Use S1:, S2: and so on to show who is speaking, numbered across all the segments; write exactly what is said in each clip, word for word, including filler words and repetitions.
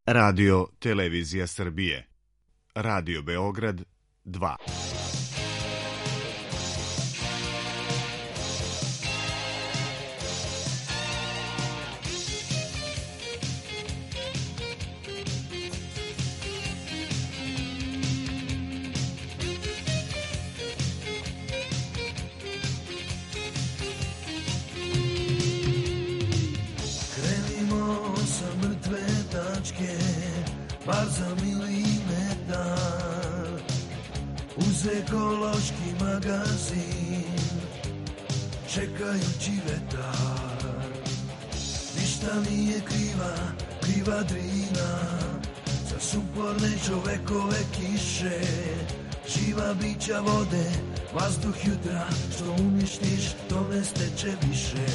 S1: Radio Televizija Srbije. Radio Beograd dva.
S2: Bar za milimetar uz ekološki magazin čekajući vetar. Ništa nije kriva, kriva Drina za suporne čovekove kiše. Živa bića vode, vazduh jutra, što uništiš, to ne steče više.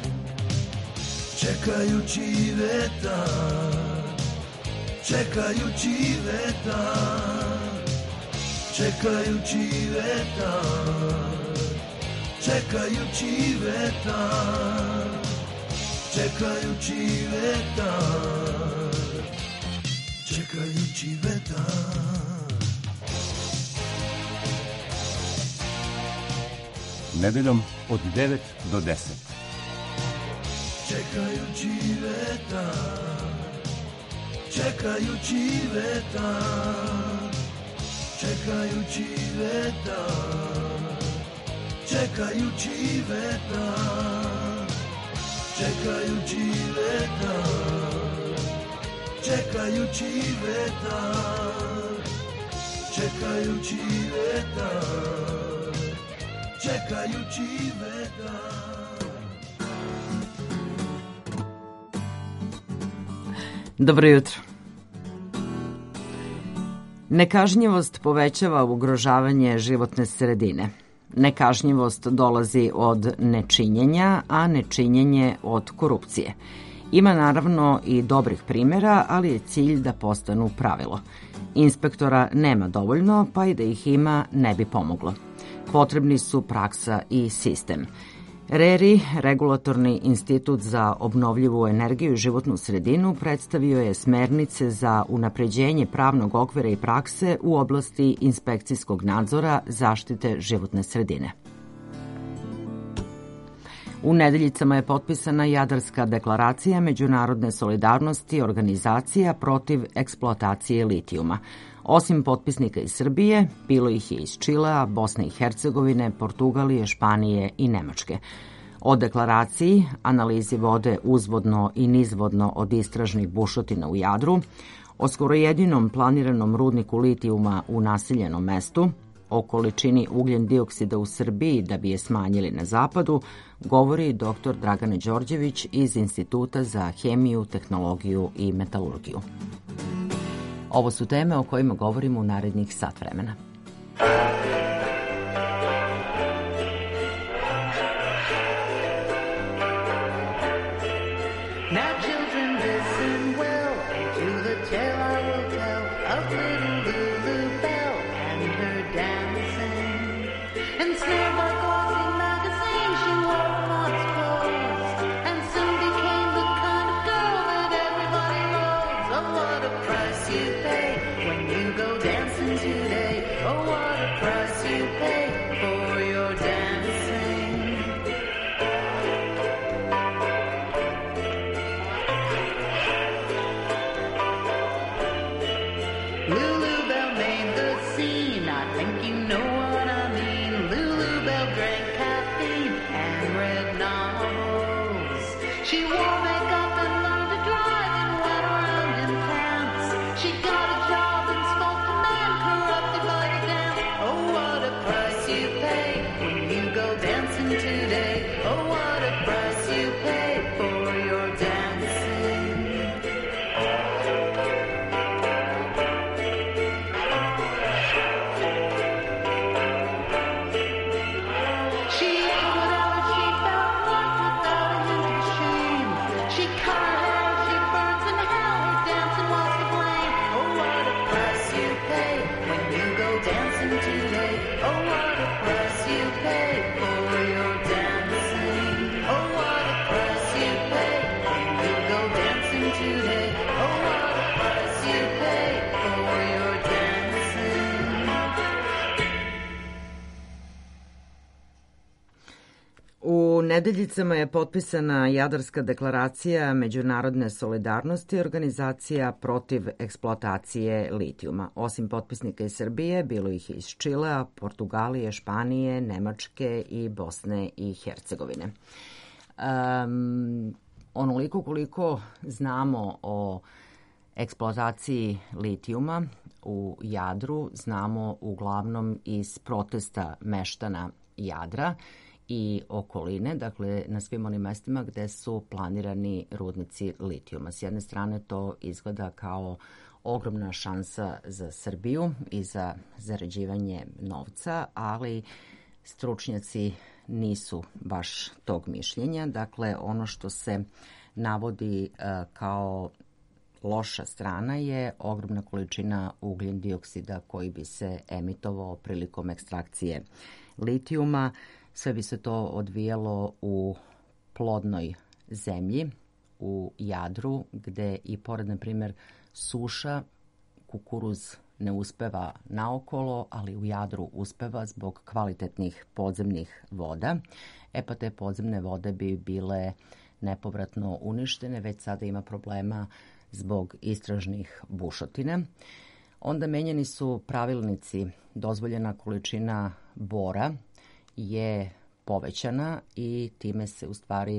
S2: Čekajući vetar, čekajući vetar, čekajući vetar, čekajući vetar, čekajući vetar, čekajući vetar.
S3: Nedeljom od devet do deset.
S2: Čekajući vetar, čekajući vetar, čekajući vetar, čekajući vetar, čekajući vetar, čekajući vetar, čekajući vetar, čekajući vetar.
S4: Dobro jutro. Nekažnjivost povećava ugrožavanje životne sredine. Nekažnjivost dolazi od nečinjenja, a nečinjenje od korupcije. Ima naravno i dobrih primjera, ali je cilj da postanu pravilo. Inspektora nema dovoljno, pa i da ih ima ne bi pomoglo. Potrebni su praksa i sistem. RERI, Regulatorni institut za obnovljivu energiju i životnu sredinu, predstavio je smernice za unapređenje pravnog okvira i prakse u oblasti inspekcijskog nadzora zaštite životne sredine. U Nedeljicama je potpisana Jadarska deklaracija međunarodne solidarnosti organizacija protiv eksploatacije litijuma. Osim potpisnika iz Srbije, bilo ih je iz Čilea, Bosne i Hercegovine, Portugalije, Španije i Nemačke. O deklaraciji, analizi vode uzvodno i nizvodno od istražnih bušotina u Jadru, o skoro jedinom planiranom rudniku litijuma u naseljenom mestu, o količini ugljen dioksida u Srbiji da bi je smanjili na zapadu, govori doktor Dragana Đorđević iz Instituta za hemiju, tehnologiju i metalurgiju. Ovo su teme o kojima govorimo u narednih sat vremena. Nedeljicama je potpisana Jadarska deklaracija međunarodne solidarnosti, organizacija protiv eksploatacije litijuma. Osim potpisnika iz Srbije, bilo ih iz Čilea, Portugalije, Španije, Nemačke i Bosne i Hercegovine. Um, onoliko koliko znamo o eksploataciji litijuma u Jadru, znamo uglavnom iz protesta meštana Jadra i okoline, dakle na svim onim mestima gde su planirani rudnici litijuma. S jedne strane to izgleda kao ogromna šansa za Srbiju i za zarađivanje novca, ali stručnjaci nisu baš tog mišljenja. Dakle, ono što se navodi uh, kao loša strana je ogromna količina ugljen dioksida koji bi se emitovao prilikom ekstrakcije litijuma. Sve bi se to odvijalo u plodnoj zemlji, u Jadru, gde i pored, na primjer, suša, kukuruz ne uspeva naokolo, ali u Jadru uspeva zbog kvalitetnih podzemnih voda. E pa te podzemne vode bi bile nepovratno uništene, već sada ima problema zbog istražnih bušotina. Onda menjani su pravilnici, dozvoljena količina bora je povećana i time se u stvari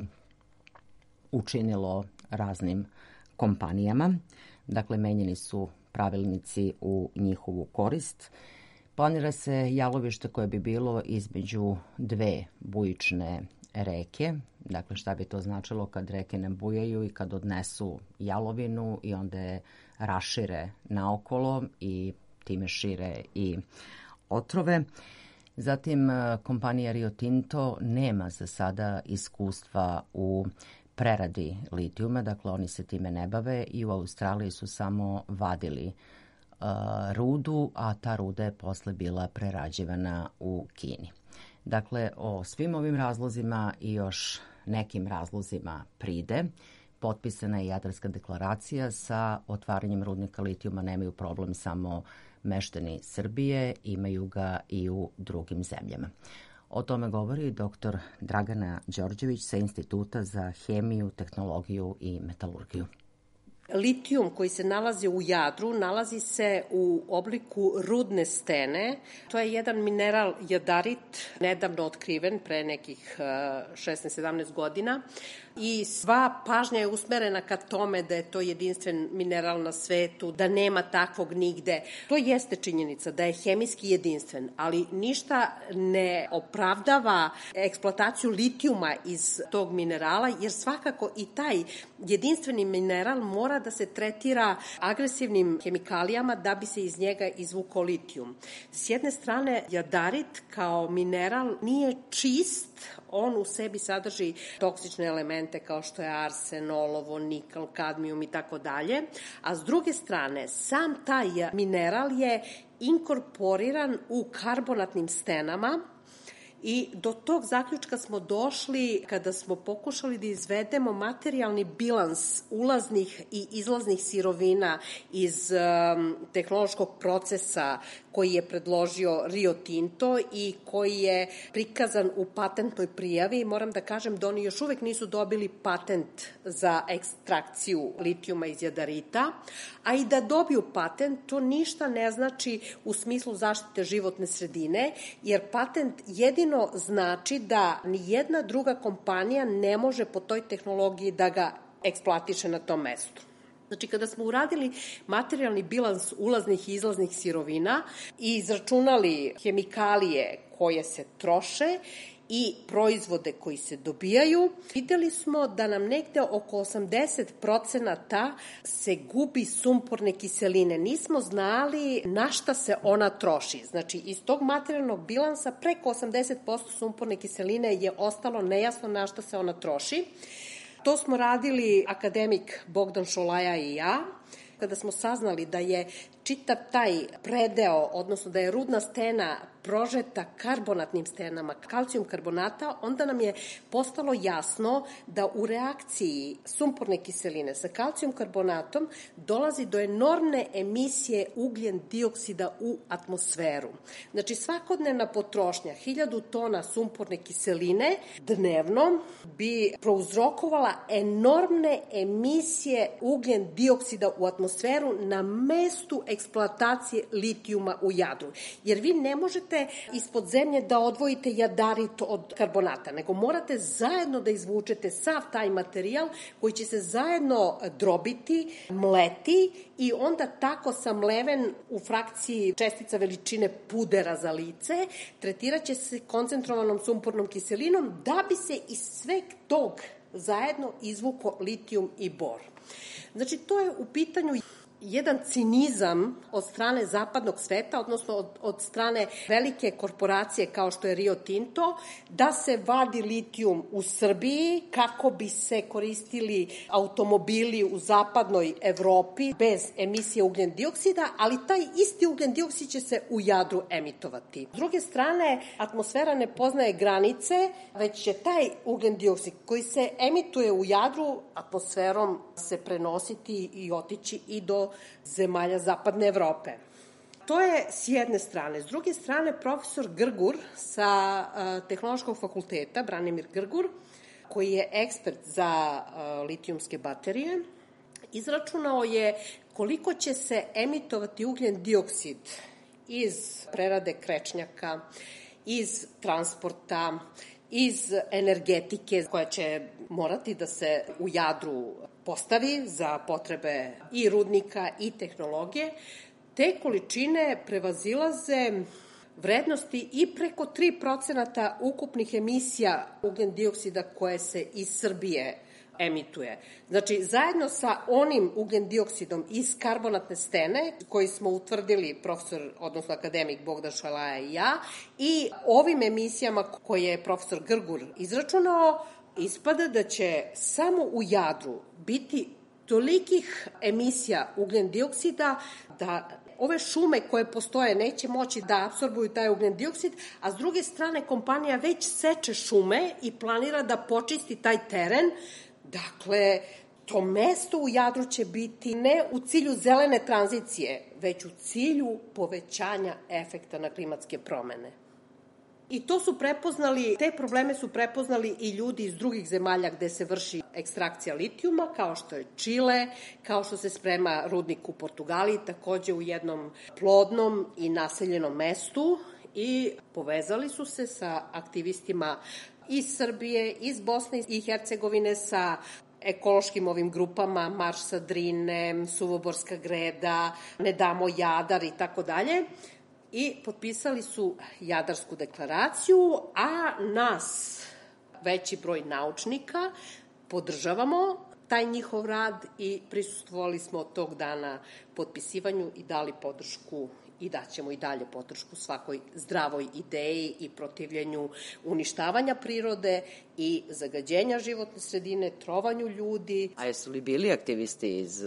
S4: učinilo raznim kompanijama. Dakle, menjeni su pravilnici u njihovu korist. Planira se jalovište koje bi bilo između dve bujične reke. Dakle, šta bi to značilo kad reke ne bujaju i kad odnesu jalovinu i onda je rašire naokolo i time šire i otrove. Zatim, kompanija Rio Tinto nema za sada iskustva u preradi litijuma, dakle oni se time ne bave i u Australiji su samo vadili uh, rudu, a ta ruda je posle bila prerađivana u Kini. Dakle, o svim ovim razlozima i još nekim razlozima pride potpisana je Jadarska deklaracija. Sa otvaranjem rudnika litijuma nemaju problem samo meštani Srbije, imaju ga i u drugim zemljama. O tome govori doktor Dragana Đorđević sa Instituta za hemiju, tehnologiju i metalurgiju.
S5: Litijum koji se nalazi u Jadru nalazi se u obliku rudne stene. To je jedan mineral jadarit, nedavno otkriven pre nekih šesnaest sedamnaest godina. I sva pažnja je usmerena ka tome da je to jedinstven mineral na svetu, da nema takvog nigde. To jeste činjenica da je hemijski jedinstven, ali ništa ne opravdava eksploataciju litijuma iz tog minerala, jer svakako i taj jedinstveni mineral mora da se tretira agresivnim hemikalijama da bi se iz njega izvukao litijum. S jedne strane, jadarit kao mineral nije čist, on u sebi sadrži toksične elemente kao što je arsen, olovo, nikl, kadmijum i tako dalje, a s druge strane, sam taj mineral je inkorporiran u karbonatnim stenama. I do tog zaključka smo došli kada smo pokušali da izvedemo materijalni bilans ulaznih i izlaznih sirovina iz um, tehnološkog procesa koji je predložio Rio Tinto i koji je prikazan u patentnoj prijavi. Moram da kažem da oni još uvek nisu dobili patent za ekstrakciju litijuma iz jadarita, a i da dobiju patent, to ništa ne znači u smislu zaštite životne sredine, jer patent jedino znači da ni jedna druga kompanija ne može po toj tehnologiji da ga eksploatiše na tom mestu. Znači, kada smo uradili materijalni bilans ulaznih i izlaznih sirovina i izračunali hemikalije koje se troše i proizvode koji se dobijaju, videli smo da nam negde oko osamdeset procenata se gubi sumporne kiseline. Nismo znali na šta se ona troši. Znači, iz tog materijalnog bilansa preko osamdeset posto sumporne kiseline je ostalo nejasno na šta se ona troši. To smo radili akademik Bogdan Šolaja i ja Kada smo saznali da je čitav taj predeo, odnosno da je rudna stena prožeta karbonatnim stenama, kalcijum karbonata, onda nam je postalo jasno da u reakciji sumporne kiseline sa kalcijum karbonatom dolazi do enormne emisije ugljen dioksida u atmosferu. Znači, svakodnevna potrošnja hiljadu tona sumporne kiseline dnevno bi prouzrokovala enormne emisije ugljen dioksida u atmosferu na mestu eksploatacije litijuma u jadru. Jer vi ne možete ispod zemlje da odvojite jadarit od karbonata, nego morate zajedno da izvučete sav taj materijal koji će se zajedno drobiti, mleti i onda tako samleven u frakciji čestica veličine pudera za lice, tretirat će se koncentrovanom sumpornom kiselinom da bi se iz sveg tog zajedno izvuko litijum i bor. Znači, to je u pitanju jedan cinizam od strane zapadnog sveta, odnosno od, od strane velike korporacije kao što je Rio Tinto, da se vadi litijum u Srbiji kako bi se koristili automobili u zapadnoj Evropi bez emisije ugljen dioksida, ali taj isti ugljen dioksid će se u jadru emitovati. S druge strane, atmosfera ne poznaje granice, već će taj ugljen dioksid koji se emituje u jadru atmosferom se prenositi i otići i do zemalja zapadne Evrope. To je s jedne strane. S druge strane, profesor Grgur sa uh, Tehnološkog fakulteta, Branimir Grgur, koji je ekspert za uh, litijumske baterije, izračunao je koliko će se emitovati ugljen dioksid iz prerade krečnjaka, iz transporta, iz energetike koja će morati da se u jadru postavi za potrebe i rudnika i tehnologije. Te količine prevazilaze vrednosti i preko tri procenta ukupnih emisija ugljen dioksida koje se iz Srbije emituje. Znači, zajedno sa onim ugljen dioksidom iz karbonatne stene, koji smo utvrdili profesor, odnosno akademik Bogdan Šalaja i ja, i ovim emisijama koje je profesor Grgur izračunao, ispada da će samo u jadru biti tolikih emisija ugljen dioksida da ove šume koje postoje neće moći da apsorbuju taj ugljen dioksid, a s druge strane kompanija već seče šume i planira da počisti taj teren. Dakle, to mesto u jadru će biti ne u cilju zelene tranzicije, već u cilju povećanja efekta na klimatske promene. I to su prepoznali, te probleme su prepoznali i ljudi iz drugih zemalja gde se vrši ekstrakcija litijuma, kao što je Čile, kao što se sprema rudnik u Portugaliji, takođe u jednom plodnom i naseljenom mestu, i povezali su se sa aktivistima iz Srbije, iz Bosne i Hercegovine, sa ekološkim ovim grupama, Marš sa Drine, Suvoborska greda, Ne damo Jadar i tako dalje. I potpisali su Jadarsku deklaraciju, a nas, veći broj naučnika, podržavamo taj njihov rad i prisustvovali smo od tog dana potpisivanju i dali podršku i daćemo i dalje podršku svakoj zdravoj ideji i protivljenju uništavanja prirode i zagađenja životne sredine, trovanju ljudi.
S6: A jesu li bili aktivisti iz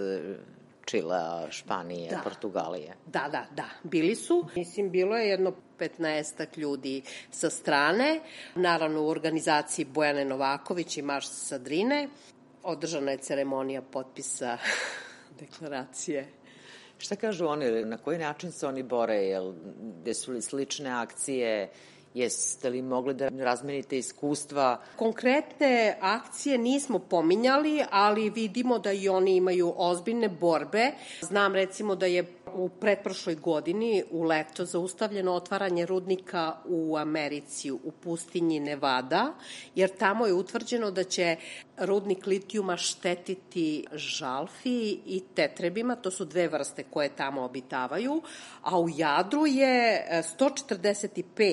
S6: Čila, Španije,
S5: da.
S6: Portugalije?
S5: Da, da, da, bili su. Mislim, bilo je jedno petnaestak ljudi sa strane, naravno u organizaciji Bojane Novaković i Marš sa Drine. Održana je ceremonija potpisa deklaracije.
S6: Šta kažu oni, na koji način se oni bore, jel, gde su li slične akcije, jeste li mogli da razmenite iskustva?
S5: Konkretne akcije nismo pominjali, ali vidimo da i oni imaju ozbiljne borbe. Znam recimo da je u pretprošloj godini u leto zaustavljeno otvaranje rudnika u Americi, u pustinji Nevada, jer tamo je utvrđeno da će rudnik litijuma štetiti žalfi i tetrebima, to su dve vrste koje tamo obitavaju, a u Jadru je sto četrdeset pet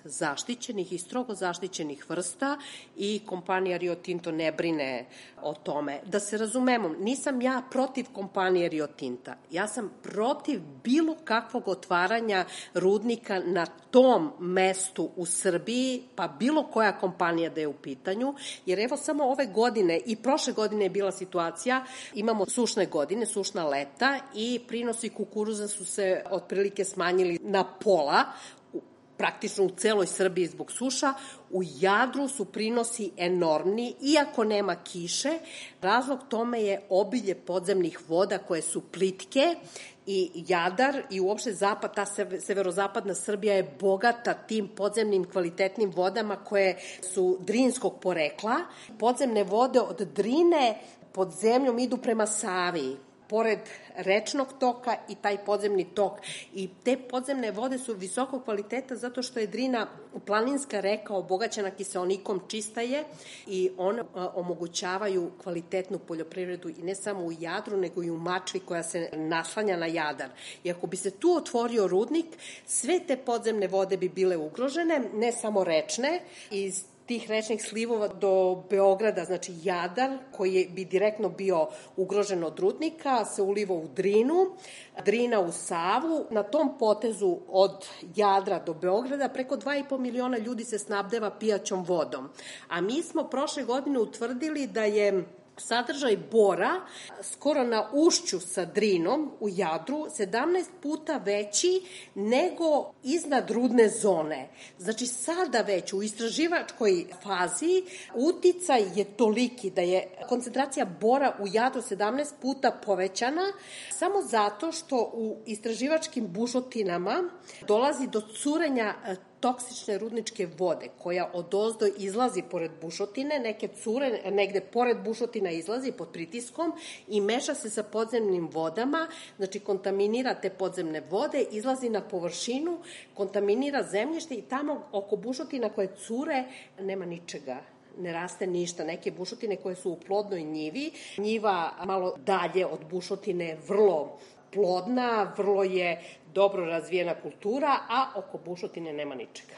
S5: zaštićenih i strogo zaštićenih vrsta i kompanija Rio Tinto ne brine o tome. Da se razumemo, nisam ja protiv kompanije Rio Tinta. Ja sam protiv bilo kakvog otvaranja rudnika na tom mestu u Srbiji, pa bilo koja kompanija da je u pitanju, jer evo samo ove godine i prošle godine je bila situacija, imamo sušne godine, sušna leta i prinosi kukuruza su se otprilike smanjili na pola, praktično u celoj Srbiji zbog suša. U Jadru su prinosi enormni, iako nema kiše. Razlog tome je obilje podzemnih voda koje su plitke i Jadar i uopšte zapad, ta severozapadna Srbija je bogata tim podzemnim kvalitetnim vodama koje su drinskog porekla. Podzemne vode od Drine pod zemljom idu prema Savi, pored rečnog toka i taj podzemni tok. I te podzemne vode su visokog kvaliteta zato što je Drina planinska reka obogaćena kiseonikom, čista je i one omogućavaju kvalitetnu poljoprivredu i ne samo u Jadru, nego i u Mačvi koja se naslanja na Jadar. I ako bi se tu otvorio rudnik, sve te podzemne vode bi bile ugrožene, ne samo rečne, iz tih rečnih slivova do Beograda, znači Jadar, koji bi direktno bio ugrožen od rudnika, se uliva u Drinu, Drina u Savu. Na tom potezu od Jadra do Beograda preko dva i po miliona ljudi se snabdeva pijaćom vodom. A mi smo prošle godine utvrdili da je sadržaj bora skoro na ušću sa Drinom u Jadru sedamnaest puta veći nego iznad rudne zone. Znači sada već u istraživačkoj fazi uticaj je toliki da je koncentracija bora u Jadru sedamnaest puta povećana samo zato što u istraživačkim bušotinama dolazi do curenja toksične rudničke vode koja odozdo izlazi pored bušotine, neke cure negde pored bušotina izlazi pod pritiskom i meša se sa podzemnim vodama, znači kontaminira te podzemne vode, izlazi na površinu, kontaminira zemljište i tamo oko bušotina koje cure nema ničega. Ne raste ništa. Neke bušotine koje su u plodnoj njivi, njiva malo dalje od bušotine je vrlo plodna, vrlo je dobro razvijena kultura, a oko bušotine nema ničega.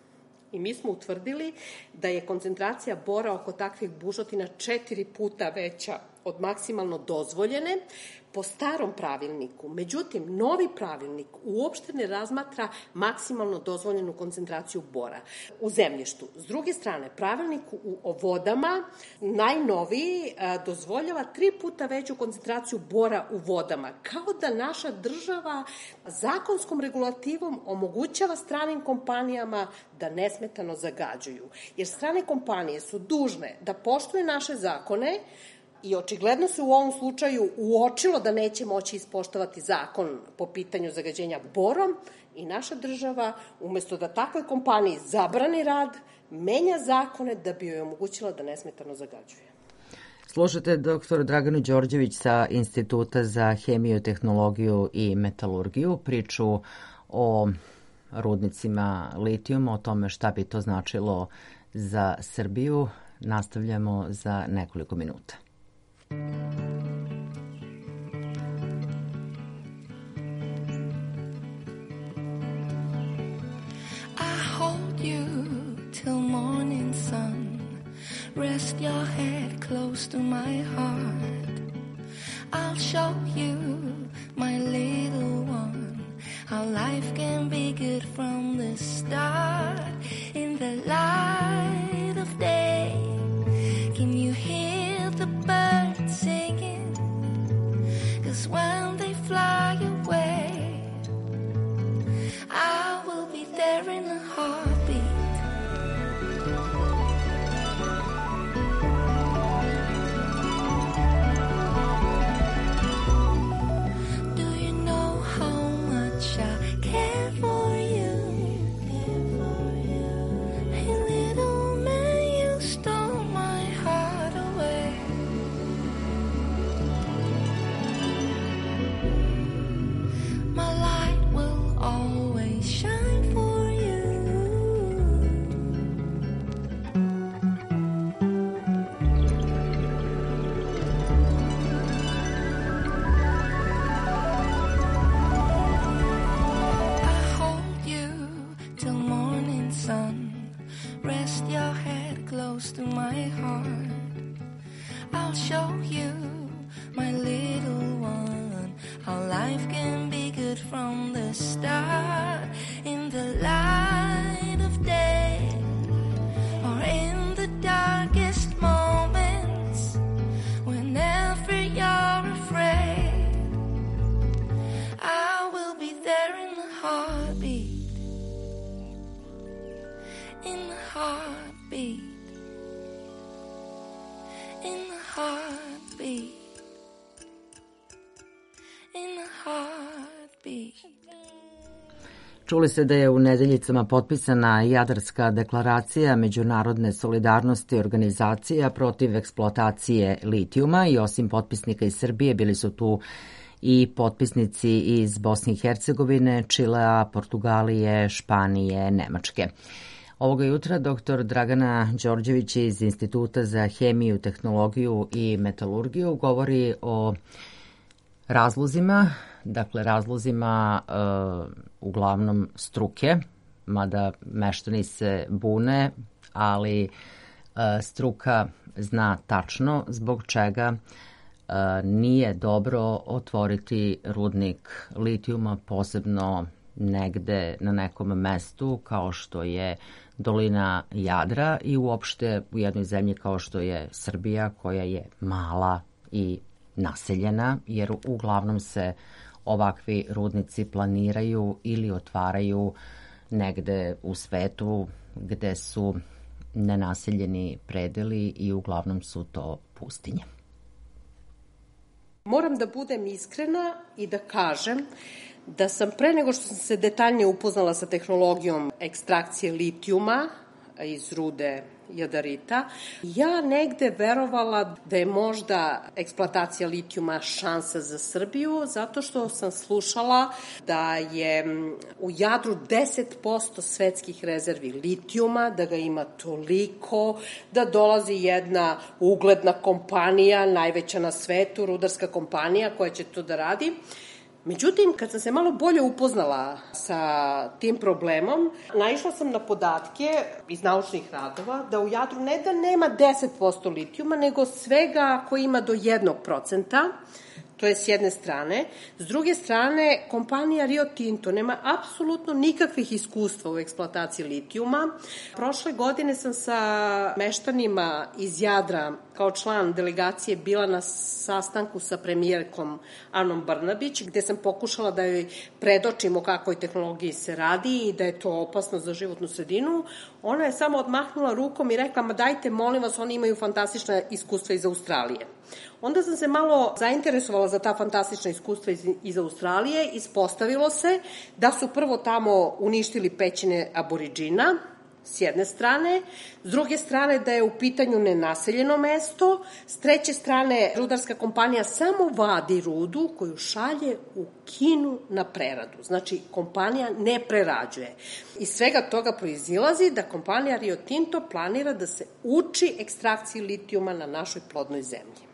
S5: I mi smo utvrdili da je koncentracija bora oko takvih bušotina četiri puta veća od maksimalno dozvoljene po starom pravilniku. Međutim, novi pravilnik uopšte ne razmatra maksimalno dozvoljenu koncentraciju bora u zemljištu. S druge strane, pravilnik o vodama, najnoviji, dozvoljava tri puta veću koncentraciju bora u vodama. Kao da naša država zakonskom regulativom omogućava stranim kompanijama da nesmetano zagađuju. Jer strane kompanije su dužne da poštuju naše zakone i očigledno se u ovom slučaju uočilo da neće moći ispoštovati zakon po pitanju zagađenja borom i naša država, umesto da takvoj kompaniji zabrani rad, menja zakone da bi joj omogućila da nesmetano zagađuje.
S4: Slušate doktor Draganu Đorđević sa Instituta za hemiju, tehnologiju i metalurgiju, priču o rudnicima litijuma, o tome šta bi to značilo za Srbiju. Nastavljamo za nekoliko minuta.
S7: I hold you till morning sun. Rest your head close to my heart. I'll show you, my little one, how life can be good from the start. In the light of day, can you hear the birds singing? 'Cause when they fly away, I will be there in a heartbeat. Do you know how much I care for you? can be good from the start, in the light of day or in the darkest moments, whenever you're afraid, I will be there in the heartbeat, in the heartbeat, in the heartbeat, in the heartbeat.
S4: Čuli ste da je u Nedeljicama potpisana Jadarska deklaracija Međunarodne solidarnosti organizacija protiv eksploatacije litijuma i osim potpisnika iz Srbije bili su tu i potpisnici iz Bosne i Hercegovine, Čilea, Portugalije, Španije, Nemačke. Ovoga jutra doktor Dragana Đorđević iz Instituta za hemiju, tehnologiju i metalurgiju govori o razlozima, dakle razlozima e, uglavnom struke, mada meštani se bune, ali e, struka zna tačno zbog čega e, nije dobro otvoriti rudnik litijuma, posebno negde na nekom mestu kao što je dolina Jadra i uopšte u jednoj zemlji kao što je Srbija, koja je mala i naseljena, jer uglavnom se ovakvi rudnici planiraju ili otvaraju negde u svetu gde su nenaseljeni predeli i uglavnom su to pustinje.
S5: Moram da budem iskrena i da kažem da sam pre nego što sam se detaljnije upoznala sa tehnologijom ekstrakcije litijuma iz rude jadarita, ja negde verovala da je možda eksploatacija litijuma šansa za Srbiju, zato što sam slušala da je u Jadru deset posto svetskih rezervi litijuma, da ga ima toliko, da dolazi jedna ugledna kompanija, najveća na svetu, rudarska kompanija koja će to da radi. Međutim, kad sam se malo bolje upoznala sa tim problemom, naišla sam na podatke iz naučnih radova da u Jadru ne da nema deset posto litijuma, nego svega koji ima do jednog procenta, to je s jedne strane. S druge strane, kompanija Rio Tinto nema apsolutno nikakvih iskustva u eksploataciji litijuma. Prošle godine sam sa meštanima iz Jadra kao član delegacije bila na sastanku sa premijerkom Anom Brnabić, gde sam pokušala da joj predočim o kakvoj tehnologiji se radi i da je to opasno za životnu sredinu. Ona je samo odmahnula rukom i rekla, ma dajte, molim vas, oni imaju fantastična iskustva iz Australije. Onda sam se malo zainteresovala za ta fantastična iskustva iz, iz Australije. Ispostavilo se da su prvo tamo uništili pećine aboriđina, s jedne strane, s druge strane da je u pitanju nenaseljeno mesto, s treće strane rudarska kompanija samo vadi rudu koju šalje u Kinu na preradu. Znači, kompanija ne prerađuje. Iz svega toga proizilazi da kompanija Rio Tinto planira da se uči ekstrakciji litijuma na našoj plodnoj zemlji.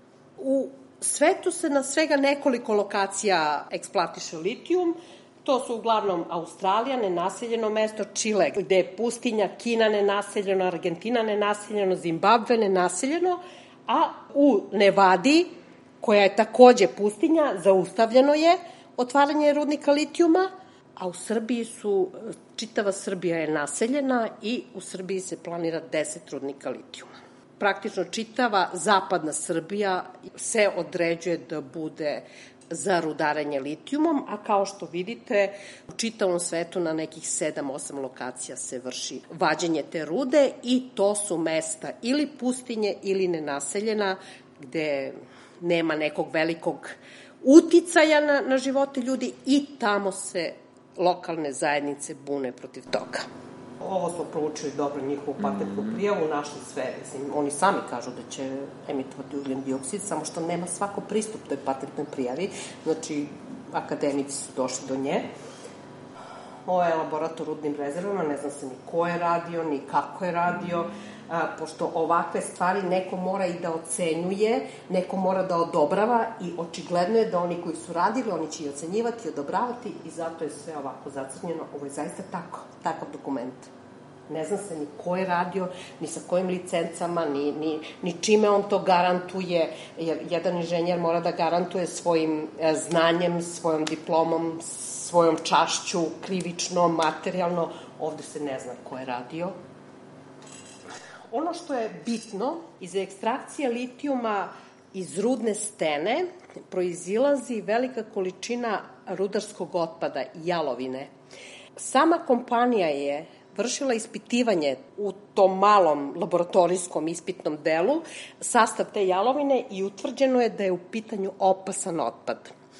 S5: U svetu se na svega nekoliko lokacija eksploatiše litijum. To su uglavnom Australija, nenaseljeno mesto, Čile, gde je pustinja, Kina nenaseljeno, Argentina nenaseljeno, Zimbabve nenaseljeno, a u Nevadi, koja je takođe pustinja, zaustavljeno je otvaranje rudnika litijuma, a u Srbiji su, čitava Srbija je naseljena i u Srbiji se planira deset rudnika litijuma. Praktično čitava zapadna Srbija se određuje da bude za rudarenje litijumom, a kao što vidite, u čitavom svetu na nekih sedam osam lokacija se vrši vađenje te rude i to su mesta ili pustinje ili nenaseljena, gde nema nekog velikog uticaja na, na živote ljudi i tamo se lokalne zajednice bune protiv toga. Ovo smo proučili dobro njihovu patentnu prijavu, našli sve, mislim, oni sami kažu da će emitovati ugljen dioksid, samo što nema svako pristup toj patentnoj prijavi, znači akademici su došli do nje. Ovo je laborator rudnim rezervama, ne znam se ni ko je radio, ni kako je radio, a, pošto ovakve stvari neko mora i da ocenjuje, neko mora da odobrava i očigledno je da oni koji su radili, oni će i ocenjivati i odobravati i zato je sve ovako zacrnjeno. Ovo je zaista tako, takav dokument. Ne zna se ni ko je radio, ni sa kojim licencama, ni, ni, ni čime on to garantuje, jer jedan inženjer mora da garantuje svojim znanjem, svojom diplomom, svojom čašću, krivično, materijalno. Ovde se ne zna ko je radio. Ono što je bitno, iz ekstrakcije litijuma iz rudne stene proizilazi velika količina rudarskog otpada, jalovine. Sama kompanija je vršila ispitivanje u tom malom laboratorijskom ispitnom delu, sastav te jalovine i utvrđeno je da je u pitanju opasan otpad.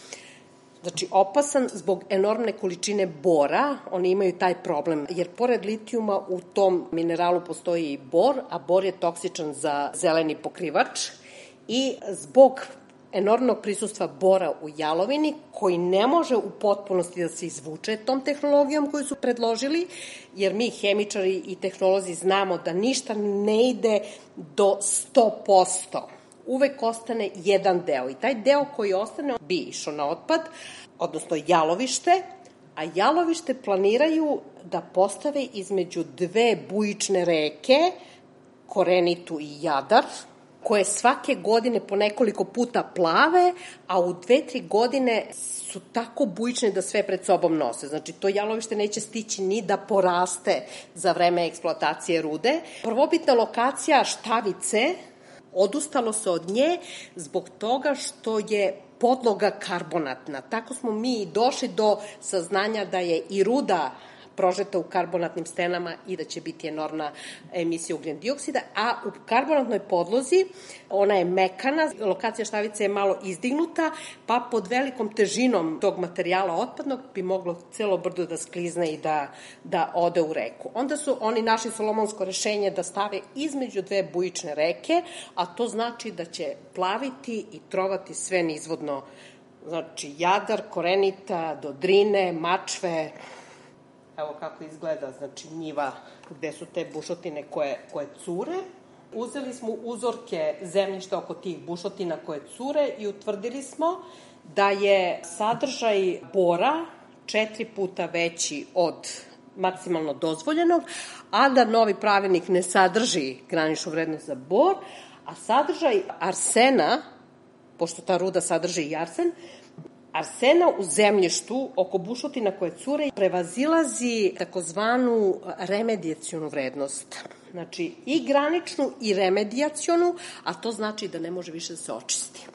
S5: Znači, opasan zbog enormne količine bora, oni imaju taj problem, jer pored litijuma u tom mineralu postoji i bor, a bor je toksičan za zeleni pokrivač i zbog enormnog prisustva bora u jalovini, koji ne može u potpunosti da se izvuče tom tehnologijom koju su predložili, jer mi hemičari i tehnolozi znamo da ništa ne ide do sto posto. Uvek ostane jedan deo i taj deo koji ostane bi išao na otpad, odnosno jalovište, a jalovište planiraju da postave između dve bujične reke, Korenitu i Jadar, koje svake godine po nekoliko puta plave, a u dve, tri godine su tako bujične da sve pred sobom nose. Znači, to jalovište neće stići ni da poraste za vreme eksploatacije rude. Prvobitna lokacija Štavice, odustalo se od nje zbog toga što je podloga karbonatna. Tako smo mi došli do saznanja da je i ruda prožeta u karbonatnim stenama i da će biti enormna emisija ugljen dioksida, a u karbonatnoj podlozi ona je mekana, lokacija Štavice je malo izdignuta, pa pod velikom težinom tog materijala otpadnog bi moglo celo brdo da sklizne i da, da ode u reku. Onda su oni našli solomonsko rešenje da stave između dve bujične reke, a to znači da će plaviti i trovati sve nizvodno. Znači, Jadar, Korenita, do Drine, Mačve. Evo kako izgleda, znači, njiva gde su te bušotine koje, koje cure. Uzeli smo uzorke zemljišta oko tih bušotina koje cure i utvrdili smo da je sadržaj bora četiri puta veći od maksimalno dozvoljenog, a da novi pravilnik ne sadrži graničnu vrednost za bor, a sadržaj arsena, pošto ta ruda sadrži i arsen, arsena u zemljištu oko bušotina koje cure prevazilazi takozvanu remedijacionu vrednost. Znači, i graničnu i remedijacionu, a to znači da ne može više da se očisti.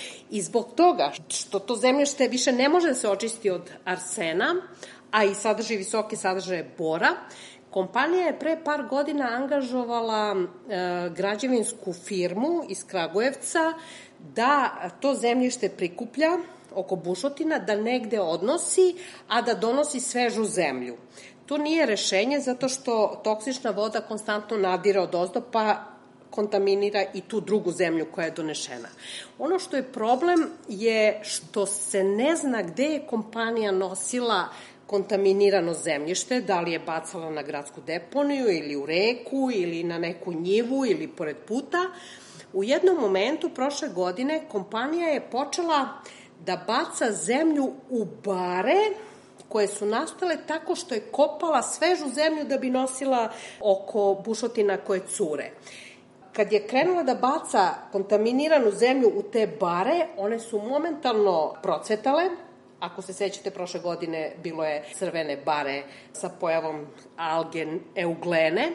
S5: I zbog toga što to zemljište više ne može da se očisti od arsena, a i sadrži visoke sadržaje bora, kompanija je pre par godina angažovala e, građevinsku firmu iz Kragujevca da to zemljište prikuplja oko bušotina, da negde odnosi, a da donosi svežu zemlju. To nije rešenje zato što toksična voda konstantno nadira odozdo, pa kontaminira i tu drugu zemlju koja je donešena. Ono što je problem je što se ne zna gde je kompanija nosila kontaminirano zemljište, da li je bacala na gradsku deponiju ili u reku ili na neku njivu ili pored puta. U jednom momentu prošle godine kompanija je počela da baca zemlju u bare koje su nastale tako što je kopala svežu zemlju da bi nosila oko bušotina koje cure. Kad je krenula da baca kontaminiranu zemlju u te bare, one su momentalno procvetale. Ako se sećate, prošle godine bilo je crvene bare sa pojavom alge euglene.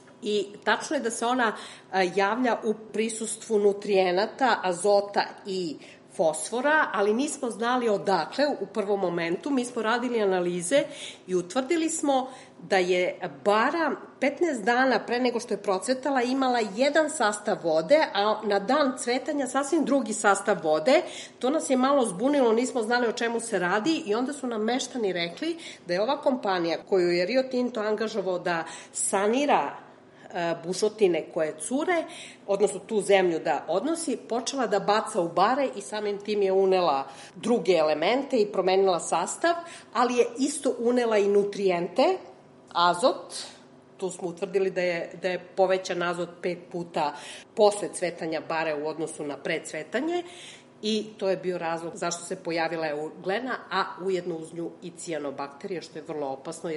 S5: I tačno je da se ona javlja u prisustvu nutrijenata, azota i fosfora, ali nismo znali odakle u prvom momentu. Mi smo radili analize i utvrdili smo da je bara petnaest dana pre nego što je procvetala imala jedan sastav vode, a na dan cvetanja sasvim drugi sastav vode. To nas je malo zbunilo, nismo znali o čemu se radi i onda su nam meštani rekli da je ova kompanija koju je Rio Tinto angažovao da sanira bušotine koje cure, odnosno tu zemlju da odnosi, počela da baca u bare i samim tim je unela druge elemente i promenila sastav, ali je isto unela i nutrijente, azot. Tu smo utvrdili da je, da je povećan azot pet puta posle cvetanja bare u odnosu na predcvetanje i to je bio razlog zašto se pojavila euglena, a ujedno uz nju i cijanobakterija, što je vrlo opasno jer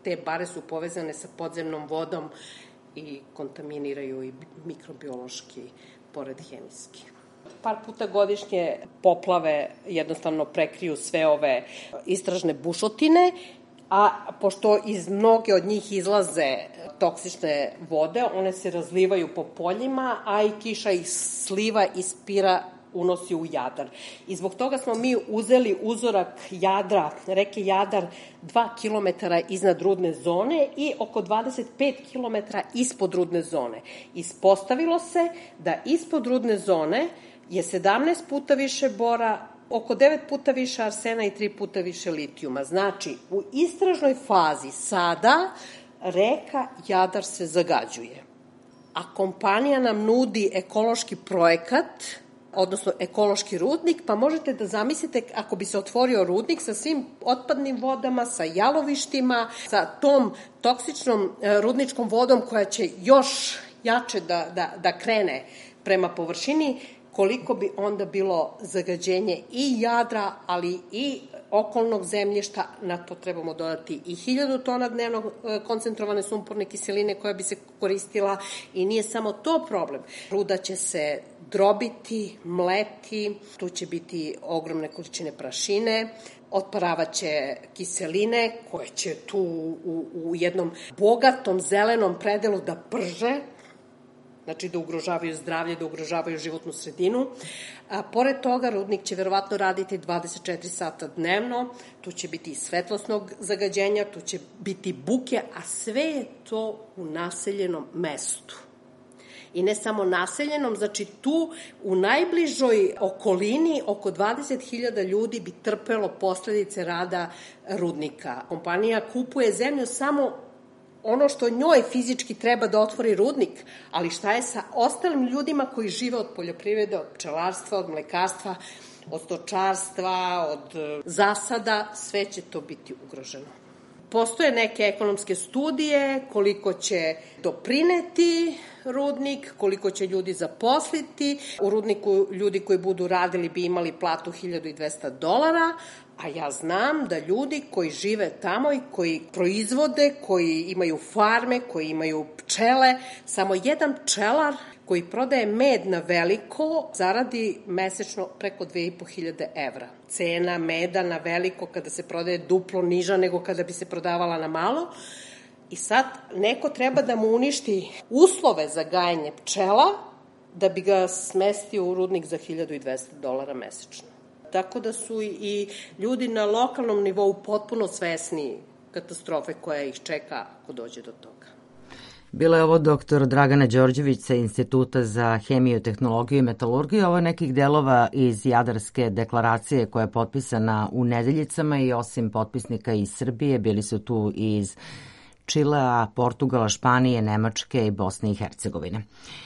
S5: te bare su povezane sa podzemnom vodom i kontaminiraju i mikrobiološki, pored hemijski. Par puta godišnje poplave jednostavno prekriju sve ove istražne bušotine, a pošto iz mnoge od njih izlaze toksične vode, one se razlivaju po poljima, a i kiša ih sliva i spira unosi u Jadar. I zbog toga smo mi uzeli uzorak Jadra, reke Jadar, dva kilometara iznad rudne zone i oko dvadeset pet kilometara ispod rudne zone. Ispostavilo se da ispod rudne zone je sedamnaest puta više bora, oko devet puta više arsena i tri puta više litijuma. Znači, u istražnoj fazi sada reka Jadar se zagađuje. A kompanija nam nudi ekološki projekat, odnosno ekološki rudnik, pa možete da zamislite ako bi se otvorio rudnik sa svim otpadnim vodama, sa jalovištima, sa tom toksičnom rudničkom vodom koja će još jače da, da, da krene prema površini, koliko bi onda bilo zagađenje i Jadra, ali i okolnog zemljišta. Na to trebamo dodati i hiljadu tona dnevno koncentrovane sumporne kiseline koja bi se koristila i nije samo to problem. Ruda će se drobiti, mleti, tu će biti ogromne količine prašine, otparavaće kiseline koje će tu u, u jednom bogatom zelenom predelu da prže, znači da ugrožavaju zdravlje, da ugrožavaju životnu sredinu. A, pored toga, rudnik će verovatno raditi dvadeset četiri sata dnevno, tu će biti i svetlosnog zagađenja, tu će biti buke, a sve je to u naseljenom mestu. I ne samo naseljenom, znači tu u najbližoj okolini oko dvadeset hiljada ljudi bi trpelo posledice rada rudnika. Kompanija kupuje zemlju samo ono što njoj fizički treba da otvori rudnik, ali šta je sa ostalim ljudima koji žive od poljoprivrede, od pčelarstva, od mlekarstva, od stočarstva, od zasada, sve će to biti ugroženo. Postoje neke ekonomske studije koliko će doprineti rudnik, koliko će ljudi zaposliti. U rudniku ljudi koji budu radili bi imali platu hiljadu dvesta dolara, a ja znam da ljudi koji žive tamo i koji proizvode, koji imaju farme, koji imaju pčele, samo jedan pčelar koji prodaje med na veliko zaradi mesečno preko dve i po hiljade evra. Cena meda na veliko kada se prodaje duplo niža nego kada bi se prodavala na malo. I sad neko treba da mu uništi uslove za gajanje pčela da bi ga smestio u rudnik za hiljadu dvesta dolara mesečno. Tako da su i ljudi na lokalnom nivou potpuno svesni katastrofe koja ih čeka ako dođe do toga.
S4: Bila je ovo doktor Dragana Đorđević sa Instituta za hemiju, tehnologiju i metalurgiju. Ovo je nekih delova iz Jadarske deklaracije koja je potpisana u Nedeljicama i osim potpisnika iz Srbije bili su tu i iz Čilea, Portugala, Španije, Nemačke i Bosne i Hercegovine.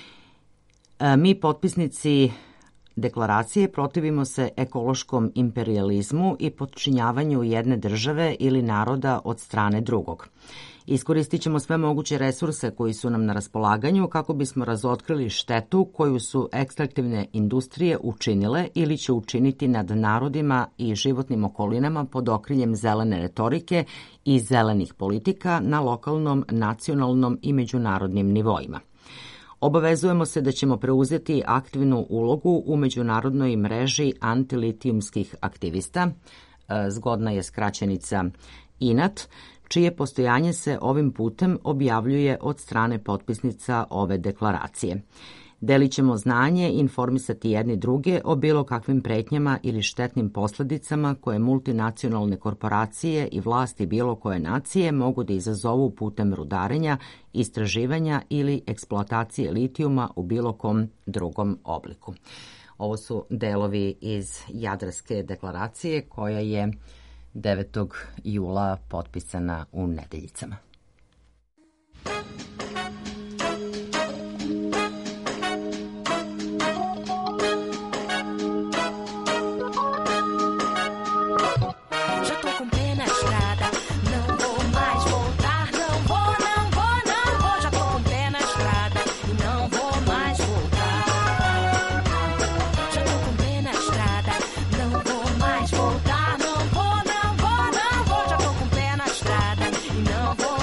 S4: Mi potpisnici deklaracije protivimo se ekološkom imperijalizmu i potčinjavanju jedne države ili naroda od strane drugog. Iskoristit ćemo sve moguće resurse koji su nam na raspolaganju kako bismo razotkrili štetu koju su ekstraktivne industrije učinile ili će učiniti nad narodima i životnim okolinama pod okriljem zelene retorike i zelenih politika na lokalnom, nacionalnom i međunarodnim nivoima. Obavezujemo se da ćemo preuzeti aktivnu ulogu u međunarodnoj mreži antilitijumskih aktivista, zgodna je skraćenica I N A T, čije postojanje se ovim putem objavljuje od strane potpisnica ove deklaracije. Delit ćemo znanje i informisati jedni druge o bilo kakvim pretnjama ili štetnim posledicama koje multinacionalne korporacije i vlasti bilo koje nacije mogu da izazovu putem rudarenja, istraživanja ili eksploatacije litijuma u bilo kom drugom obliku. Ovo su delovi iz Jadarske deklaracije koja je devetog jula potpisana u Nedeljicama.
S7: Não vou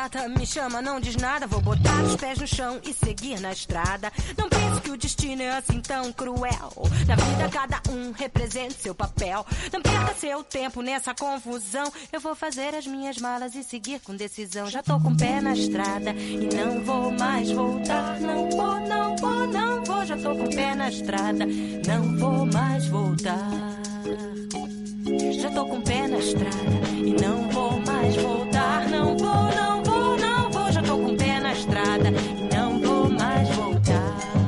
S8: gata me chama, não diz nada. Vou botar os pés no chão e seguir na estrada. Não pense que o destino é assim tão cruel. Na vida cada um representa seu papel. Não perca seu tempo nessa confusão. Eu vou fazer as minhas malas e seguir com decisão. Já tô com o pé na estrada e não vou mais voltar. Não vou, não vou, não vou. Já tô com o pé na estrada, não vou mais voltar. Já tô com o pé na estrada e não vou mais voltar. Não vou, não vou, não vou. Já tô com o pé na estrada e não vou mais voltar.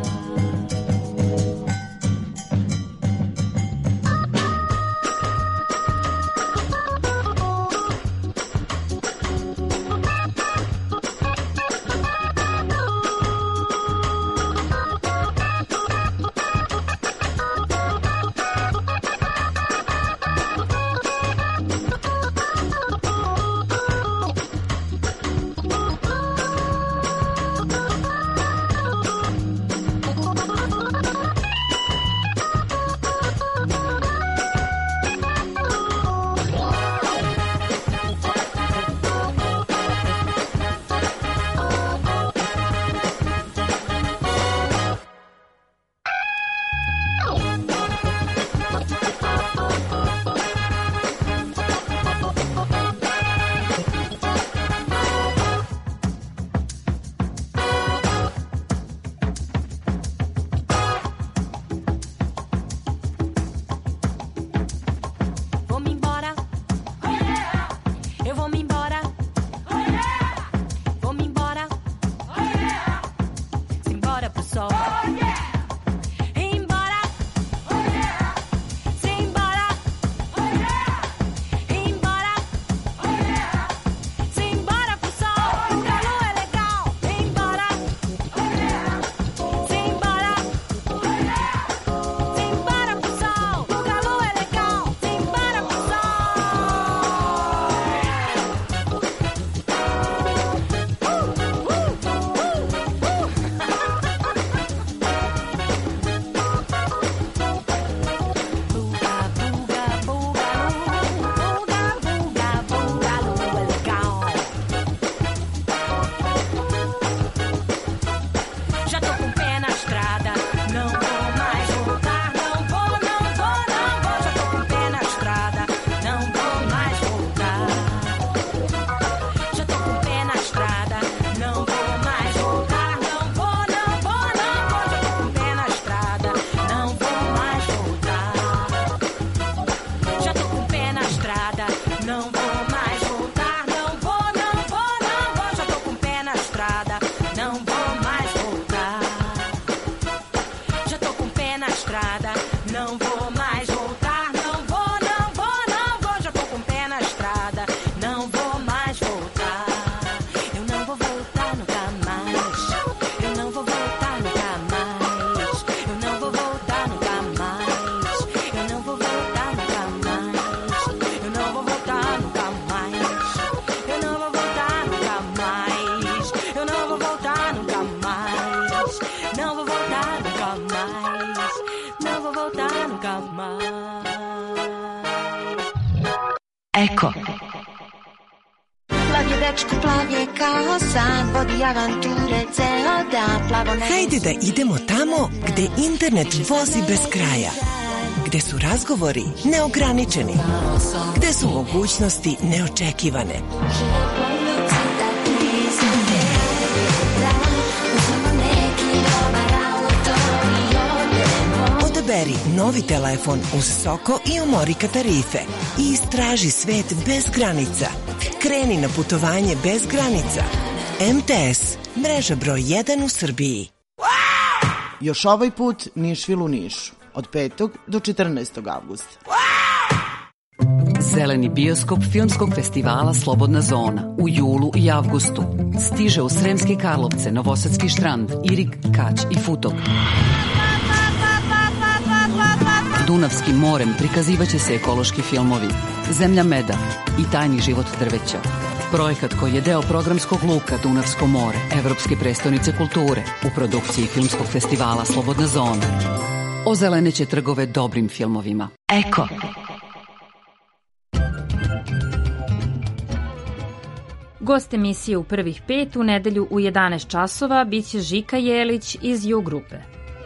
S7: Eko. Plav je dečko, plav je kao san, vodi avanture ceo dan, plavo ne...
S9: Hajde da idemo tamo gde internet vozi bez kraja, gde su razgovori neograničeni, gde su mogućnosti neočekivane. Odaberi novi telefon uz Soko i Umorika tarife i istraži svet bez granica. Kreni na putovanje bez granica. M T S, mreža broj jedan u Srbiji.
S10: Još ovaj put Nišvil u Nišu, od petog do četrnaestog avgusta.
S11: Zeleni bioskop Filmskog festivala Slobodna zona u julu i avgustu stiže u Sremske Karlovce, Novosadski Štrand, Irig, Kać i Futog. Dunavskim morem prikazivaće se ekološki filmovi Zemlja meda i Tajni život drveća. Projekat koji je deo programskog luka Dunavsko more, Evropske prestonice kulture u produkciji Filmskog festivala Slobodna zona. Ozeleneće trgove dobrim filmovima. Eko.
S12: Gost emisije u prvih pet u nedelju u jedanaest časova biće Žika Jelić iz U grupe.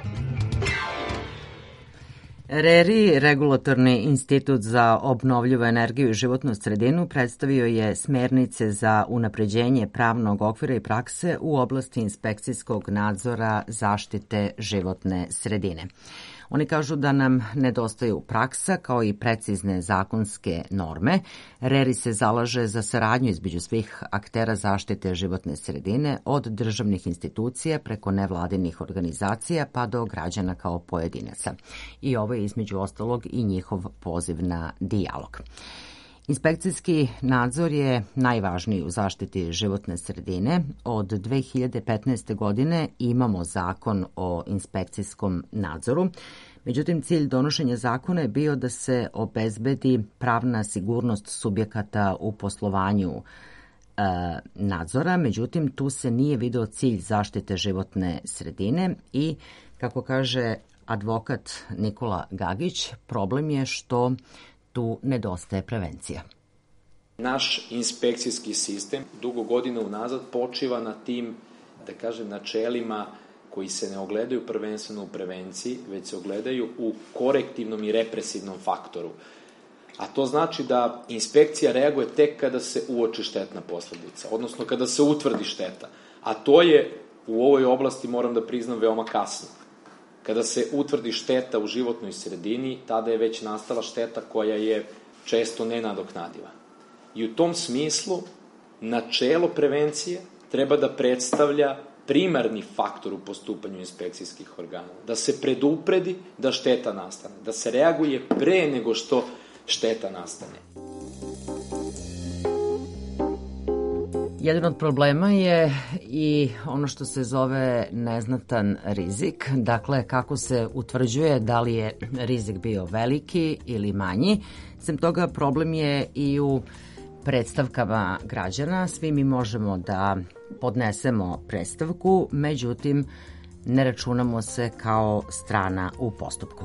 S4: RERI, Regulatorni institut za obnovljivu energiju i životnu sredinu, predstavio je smernice za unapređenje pravnog okvira i prakse u oblasti inspekcijskog nadzora zaštite životne sredine. Oni kažu da nam nedostaju praksa kao i precizne zakonske norme. RERI se zalaže za saradnju između svih aktera zaštite životne sredine, od državnih institucija preko nevladinih organizacija pa do građana kao pojedinaca. I ovo je između ostalog i njihov poziv na dijalog. Inspekcijski nadzor je najvažniji u zaštiti životne sredine. Od dve hiljade petnaeste. godine imamo zakon o inspekcijskom nadzoru. Međutim, cilj donošenja zakona je bio da se obezbedi pravna sigurnost subjekata u poslovanju e, nadzora. Međutim, tu se nije video cilj zaštite životne sredine i, kako kaže advokat Nikola Gagić, problem je što tu nedostaje prevencija.
S13: Naš inspekcijski sistem dugo godina unazad počiva na tim, da kažem, načelima koji se ne ogledaju prvenstveno u prevenciji, već se ogledaju u korektivnom i represivnom faktoru. A to znači da inspekcija reaguje tek kada se uoči štetna posledica, odnosno kada se utvrdi šteta. A to je u ovoj oblasti, moram da priznam, veoma kasno. Kada se utvrdi šteta u životnoj sredini, tada je već nastala šteta koja je često nenadoknadiva. I u tom smislu, načelo prevencije treba da predstavlja primarni faktor u postupanju inspekcijskih organa. Da se predupredi da šteta nastane, da se reaguje pre nego što šteta nastane.
S4: Jedan od problema je i ono što se zove neznatan rizik. Dakle, kako se utvrđuje da li je rizik bio veliki ili manji. Sem toga, problem je i u predstavkama građana. Svi mi možemo da podnesemo predstavku, međutim, ne računamo se kao strana u postupku.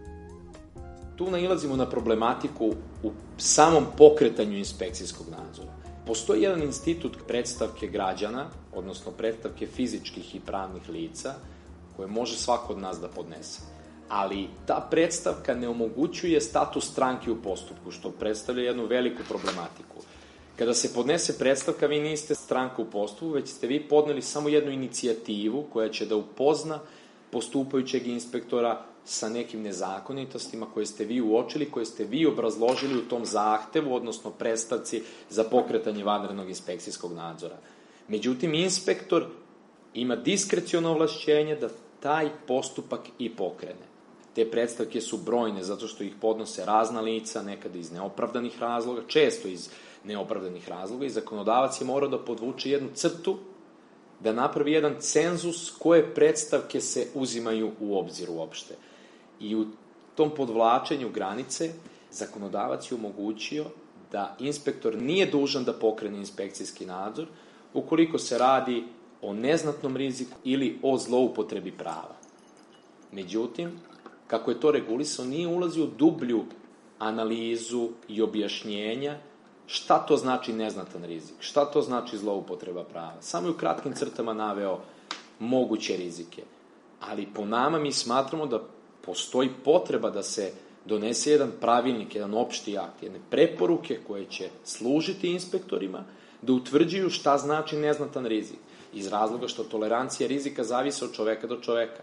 S13: Tu nailazimo na problematiku u samom pokretanju inspekcijskog nadzora. Postoji jedan institut predstavke građana, odnosno predstavke fizičkih i pravnih lica, koje može svako od nas da podnese. Ali ta predstavka ne omogućuje status stranke u postupku, što predstavlja jednu veliku problematiku. Kada se podnese predstavka, vi niste stranka u postupku, već ste vi podneli samo jednu inicijativu koja će da upozna postupajućeg inspektora sa nekim nezakonitostima koje ste vi uočili, koje ste vi obrazložili u tom zahtevu, odnosno predstavci za pokretanje vanrednog inspekcijskog nadzora. Međutim, inspektor ima diskreciono ovlašćenje da taj postupak i pokrene. Te predstavke su brojne zato što ih podnose razna lica, nekada iz neopravdanih razloga, često iz neopravdanih razloga, i zakonodavac je morao da podvuče jednu crtu, da napravi jedan cenzus koje predstavke se uzimaju u obzir uopšte. I u tom podvlačenju granice zakonodavac je omogućio da inspektor nije dužan da pokrene inspekcijski nadzor ukoliko se radi o neznatnom riziku ili o zloupotrebi prava. Međutim, kako je to regulisano, nije ulazio u dublju analizu i objašnjenja šta to znači neznatan rizik, šta to znači zloupotreba prava. Samo je u kratkim crtama naveo moguće rizike. Ali po nama mi smatramo da postoji potreba da se donese jedan pravilnik, jedan opšti akt, jedne preporuke koje će služiti inspektorima da utvrđuju šta znači neznatan rizik. Iz razloga što tolerancija rizika zavisi od čoveka do čoveka.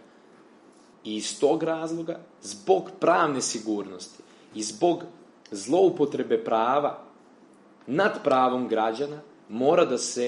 S13: I iz tog razloga, zbog pravne sigurnosti i zbog zloupotrebe prava nad pravom građana, mora da se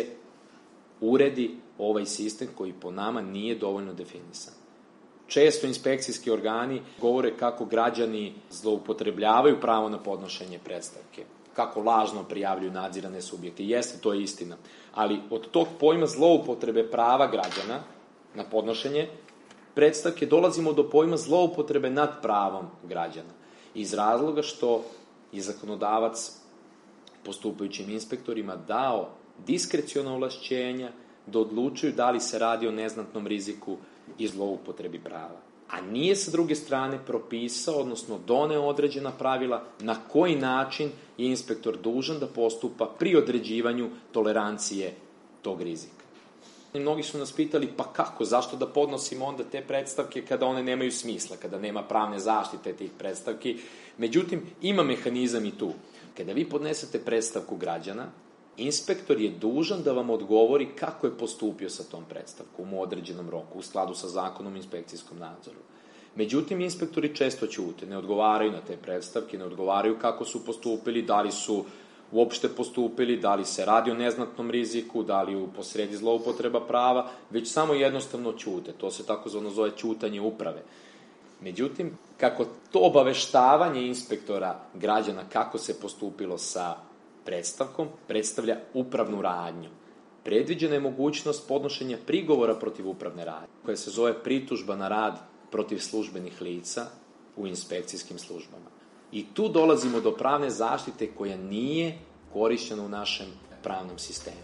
S13: uredi ovaj sistem koji po nama nije dovoljno definisan. Često inspekcijski organi govore kako građani zloupotrebljavaju pravo na podnošenje predstavke, kako lažno prijavljuju nadzirane subjekte. Jeste, to je istina. Ali od tog pojma zloupotrebe prava građana na podnošenje predstavke dolazimo do pojma zloupotrebe nad pravom građana. Iz razloga što je zakonodavac postupajućim inspektorima dao diskreciono ovlašćenja da odlučuju da li se radi o neznatnom riziku i zloupotrebi prava. a nije sa druge strane propisao, odnosno doneo određena pravila na koji način je inspektor dužan da postupa pri određivanju tolerancije tog rizika. I mnogi su nas pitali, pa kako, zašto da podnosimo onda te predstavke kada one nemaju smisla, kada nema pravne zaštite tih predstavki. Međutim, ima mehanizam i tu. Kada vi podnesete predstavku građana, inspektor je dužan da vam odgovori kako je postupio sa tom predstavkom u određenom roku, u skladu sa zakonom o inspekcijskom nadzoru. Međutim, inspektori često ćute, ne odgovaraju na te predstavke, ne odgovaraju kako su postupili, da li su uopšte postupili, da li se radi o neznatnom riziku, da li u posredi zloupotreba prava, već samo jednostavno ćute. To se takozvano zove ćutanje uprave. Međutim, kako to obaveštavanje inspektora građana kako se postupilo sa predstavkom, predstavlja upravnu radnju. Predviđena je mogućnost podnošenja prigovora protiv upravne radnje, koja se zove pritužba na rad protiv službenih lica u inspekcijskim službama. I tu dolazimo do pravne zaštite koja nije korišćena u našem pravnom sistemu.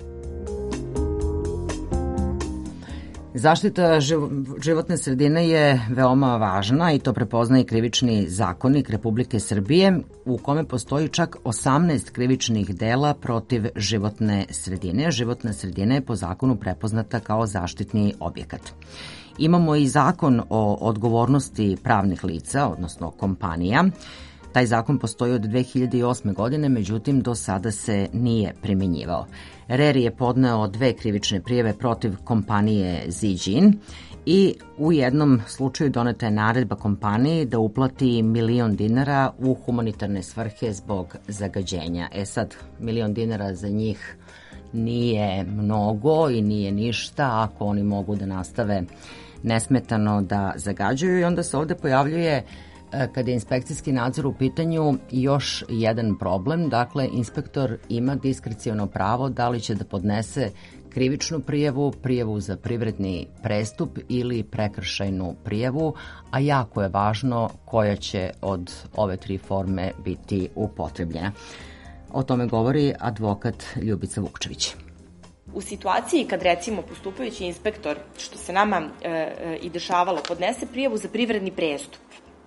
S4: Zaštita životne sredine je veoma važna i to prepoznaje krivični zakonik Republike Srbije u kome postoji čak osamnaest krivičnih dela protiv životne sredine. Životna sredina je po zakonu prepoznata kao zaštitni objekat. Imamo i zakon o odgovornosti pravnih lica, odnosno kompanija. Taj zakon postoji od dve hiljade osme. godine, međutim do sada se nije primenjivao. R E R je podneo dve krivične prijave protiv kompanije Ziđin i u jednom slučaju doneta je naredba kompaniji da uplati milion dinara u humanitarne svrhe zbog zagađenja. E sad, milion dinara za njih nije mnogo i nije ništa ako oni mogu da nastave nesmetano da zagađuju i onda se ovde pojavljuje kada je inspekcijski nadzor u pitanju još jedan problem, dakle inspektor ima diskreciono pravo da li će da podnese krivičnu prijavu, prijavu za privredni prestup ili prekršajnu prijavu, a jako je važno koja će od ove tri forme biti upotrebljena. O tome govori advokat Ljubica Vukčević.
S14: U situaciji kad recimo postupajući inspektor, što se nama e, e, i dešavalo, podnese prijavu za privredni prestup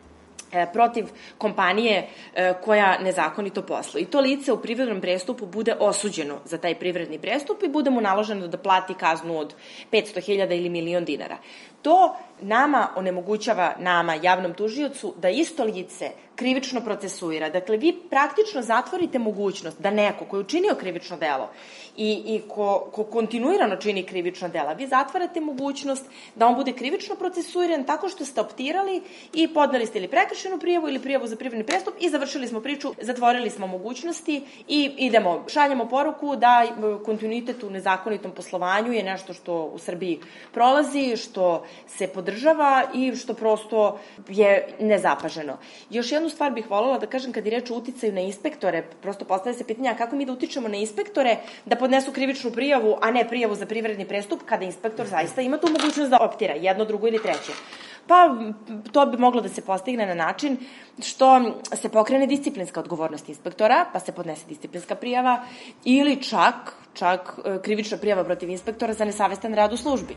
S14: protiv kompanije koja nezakonito posluje. I to lice u privrednom prestupu bude osuđeno za taj privredni prestup i bude mu naloženo da plati kaznu od petsto hiljada ili milion dinara. To nama onemogućava, nama, javnom tužiocu, da isto lice krivično procesuira. Dakle, vi praktično zatvorite mogućnost da neko ko je učinio krivično delo i, i ko, ko kontinuirano čini krivično dela, vi zatvarate mogućnost da on bude krivično procesuiran tako što ste optirali i podneli ste ili prekršenu prijavu ili prijavu za privredni prestup i završili smo priču, zatvorili smo mogućnosti i idemo, šaljemo poruku da kontinuitet u nezakonitom poslovanju je nešto što u Srbiji prolazi, što se podržava i što prosto je nezapaženo. Još jednu stvar bih voljela da kažem kad je reč o uticaju na inspektore, prosto postavlja se pitanja kako mi da utičemo na inspektore da podnesu krivičnu prijavu, a ne prijavu za privredni prestup, kada inspektor zaista ima tu mogućnost da optira jedno, drugo ili treće. Pa to bi moglo da se postigne na način što se pokrene disciplinska odgovornost inspektora, pa se podnese disciplinska prijava ili čak, čak krivična prijava protiv inspektora za nesavestan rad u službi.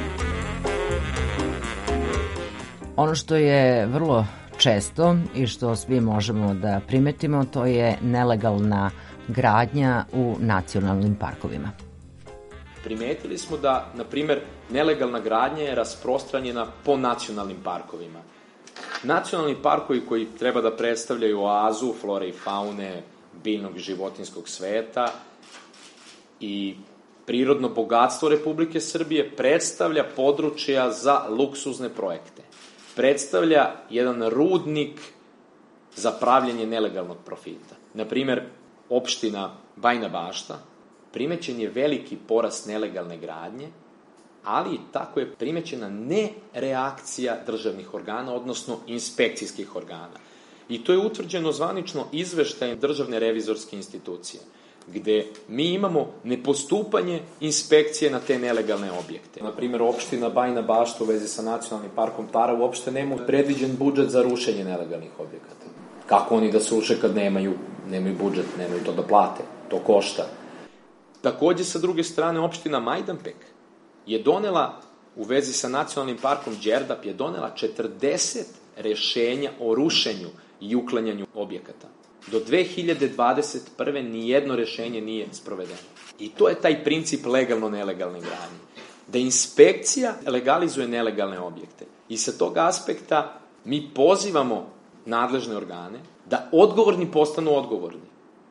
S4: Ono što je vrlo često i što svi možemo da primetimo, to je nelegalna gradnja u nacionalnim parkovima.
S13: Primetili smo da, na primer, nelegalna gradnja je rasprostranjena po nacionalnim parkovima. Nacionalni parkovi koji treba da predstavljaju oazu flore i faune, biljnog i životinskog sveta i prirodno bogatstvo Republike Srbije predstavlja područja za luksuzne projekte. Predstavlja jedan rudnik za pravljenje nelegalnog profita. Naprimer, opština Bajina Bašta, primećen je veliki porast nelegalne gradnje, ali tako je primećena nereakcija državnih organa, odnosno inspekcijskih organa. I to je utvrđeno zvanično izveštajem Državne revizorske institucije, gde mi imamo nepostupanje inspekcije na te nelegalne objekte. Naprimer, opština Bajina Bašta u vezi sa nacionalnim parkom Tara uopšte nema predviđen budžet za rušenje nelegalnih objekata. Kako oni da sruše kad nemaju, nemaju budžet, nemaju to da plate, to košta. Takođe, sa druge strane, opština Majdanpek je donela u vezi sa nacionalnim parkom Đerdap je donela četrdeset rešenja o rušenju i uklanjanju objekata. Do dve hiljade dvadeset prve nijedno rešenje nije sprovedeno. I to je taj princip legalno-nelegalne gradnje. Da inspekcija legalizuje nelegalne objekte. I sa tog aspekta mi pozivamo nadležne organe da odgovorni postanu odgovorni.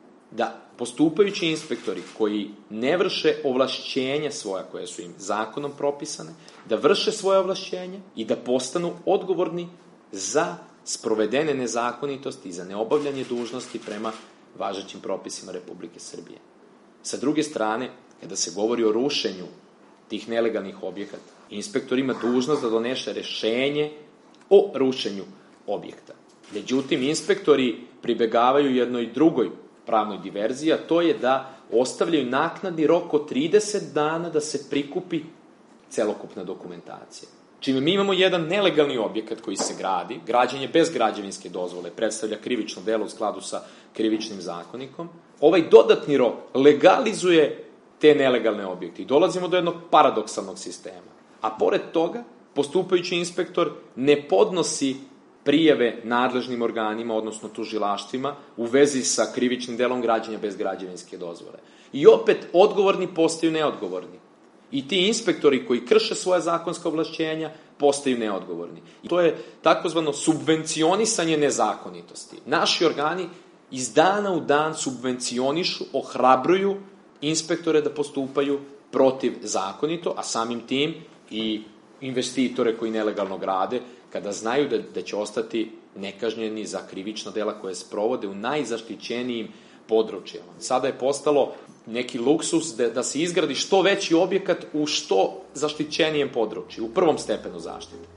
S13: Da postupajući inspektori koji ne vrše ovlašćenja svoja koje su im zakonom propisane, da vrše svoje ovlašćenja i da postanu odgovorni za sprovedene nezakonitosti i za neobavljanje dužnosti prema važećim propisima Republike Srbije. Sa druge strane, kada se govori o rušenju tih nelegalnih objekata, inspektor ima dužnost da donese rešenje o rušenju objekta. Međutim, inspektori pribegavaju jednoj drugoj pravnoj diverziji, a to je da ostavljaju naknadni rok od trideset dana da se prikupi celokupna dokumentacija. Čime mi imamo jedan nelegalni objekat koji se gradi, građenje bez građevinske dozvole predstavlja krivično delo u skladu sa krivičnim zakonikom, ovaj dodatni rok legalizuje te nelegalne objekte i dolazimo do jednog paradoksalnog sistema. A pored toga, postupajući inspektor ne podnosi prijave nadležnim organima, odnosno tužilaštvima, u vezi sa krivičnim delom građenja bez građevinske dozvole. I opet, odgovorni postaju neodgovorni. I ti inspektori koji krše svoje zakonska ovlašćenja postaju neodgovorni. I to je takozvano subvencionisanje nezakonitosti. Naši organi iz dana u dan subvencionišu, ohrabruju inspektore da postupaju protivzakonito, a samim tim i investitore koji nelegalno grade, kada znaju da, da će ostati nekažnjeni za krivična dela koje sprovode u najzaštićenijim područjima. Sada je postalo neki luksus da, da se izgradi što veći objekat u što zaštićenijem području, u prvom stepenu zaštite.